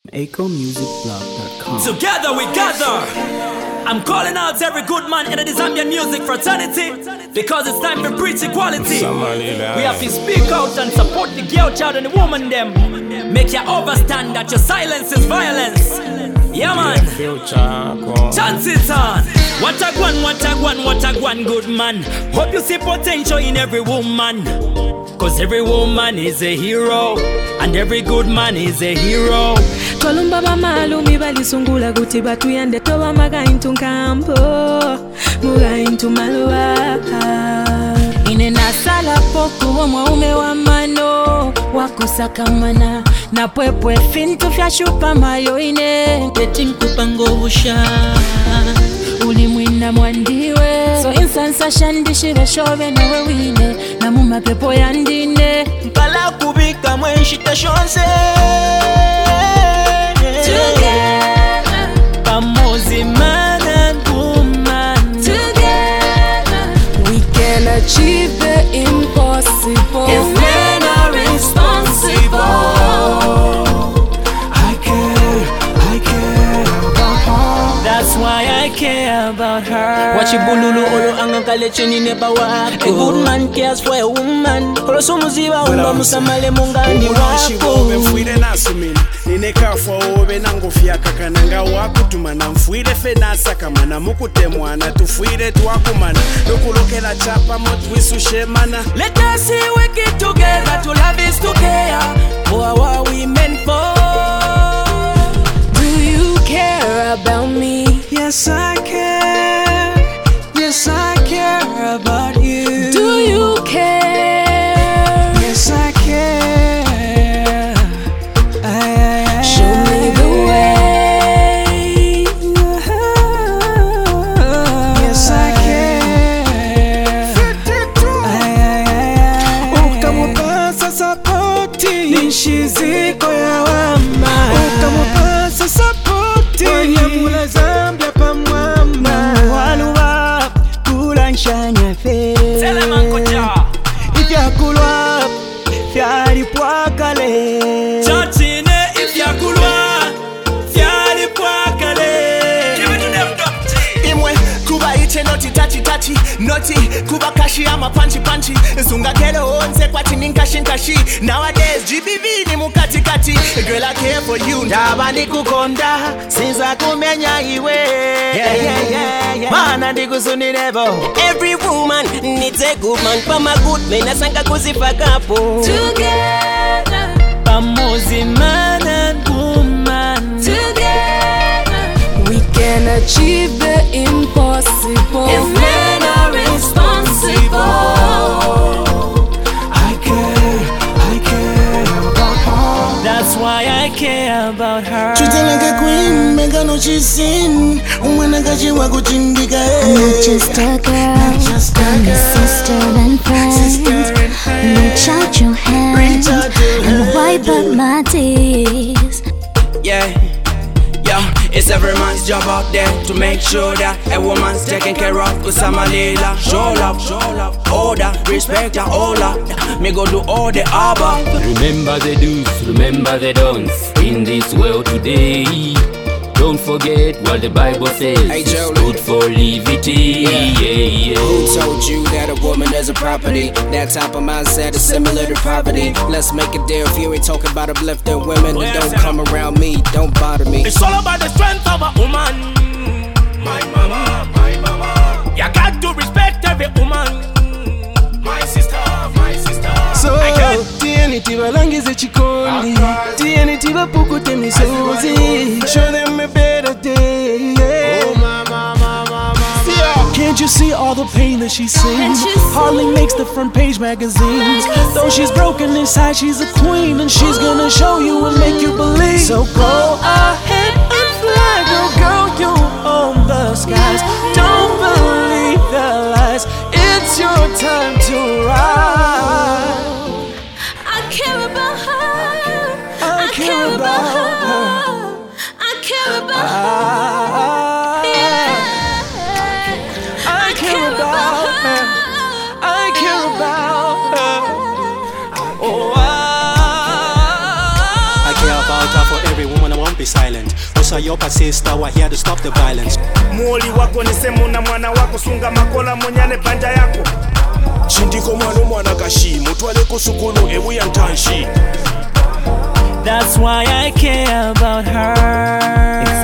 AcoMusicBlog.com. Together we gather. I'm calling out every good man in the Zambian music fraternity because it's time to preach equality. We have to speak out and support the girl child and the woman them. Make you understand that your silence is violence. Yeah man. Chance it on. What a one, good man. Hope you see potential in every woman. Cause every woman is a hero and every good man is a hero. Kolumba bamalumi balisungula kuti batuyande toba maga into campo muga into maluwa ine nasala poku wamaume wa mano wakusakamana na pwepwe fintu fya shupa mayo ine tetinkupangovusha ulimwina mwandiwe so insansa shandishire shove nawe wine na mumapepo yandine mpala kubika mwenshita shonse together, Pamozi man and woman. Together, we can achieve the impossible. If men are responsible. I care about her. That's why I care about her. Wachibululu olo angakale chini neba wako. A good man cares for a woman. Koloso muziba umba musamale mungani wako. Mfuire nasumini ninekafa obe nangofya kakananga wakutuma na mfuire fenasa kama na mukutemwana tufuire twakumana lokulokela chapa motwisushemana. Let us see we get together to love is to care for our women for. Do you care about me? Yes I care. Yes I care about you. Do you care? Yes I care. Show me the way. Yes I care. Ukamupasa sapoti nishiziko ya wama. Ukamupasa sapoti wanyamula Zambia pamwamba. Waluwa kulanshanya fe. Ifyakulwa fyalipwakale. Chachine ifyakulwa fyalipwakale. Give it to them doctor. Imwe kuba iche noti tachi noti kuba kashi ama panchi zunga kero onse kwati ninkashi. Nowadays GBV ni mukati. Girl I care for you. Ndaba ndikukonda sinza kumenya iwe. Yeah. Mana ndikusunirebo. Every woman needs a good man. Pama good man asanga kuzifakapo. Together, Pamozi man and woman. together, we can achieve the impossible. If men are responsible. I care about her. That's why I care about her. Treating like a queen, make her know she's sin. Umwana kachiwa kuchindika. I'm not just a girl, I'm a sister and friend. Reach out your hand and wipe up my tears. Yeah, it's every man's job out there to make sure that a woman's taken care of. Cause I'm a leader. Show love, order, respect and all that. Me go do all the abba. Remember the do's, remember the don'ts in this world today. Don't forget what the Bible says. Hey, Joe, it's good for liberty. Yeah. Who told you that a woman is a property? That type of mindset is similar to poverty. Let's make a deal. If you ain't talking about uplifting women, then don't come around me, don't bother me. It's all about the strength of a woman. My mama. You got to respect every woman. My sister. So, TNT balangize chikondi, TNT bapukute misozi. Show them a better day. Oh, mama. Can't you see all the pain that she sings? Hardly makes the front page magazines. Though she's broken inside, she's a queen, and she's gonna show you and make you believe. So go ahead and fly, girl, you own the skies. Don't believe the lies. It's your time to rise. I care about her. I care about her. I care about her. I care about her. I care about her. Oh, I care about her for every woman be silent. Usayopa sister, we're here to stop the violence. Muoli wako ni semu na mwana wako sunga makola monyane panja yako. Chindiko mwana kashi mutwale kusukulu ewu ya ntanshi. That's why I care about her.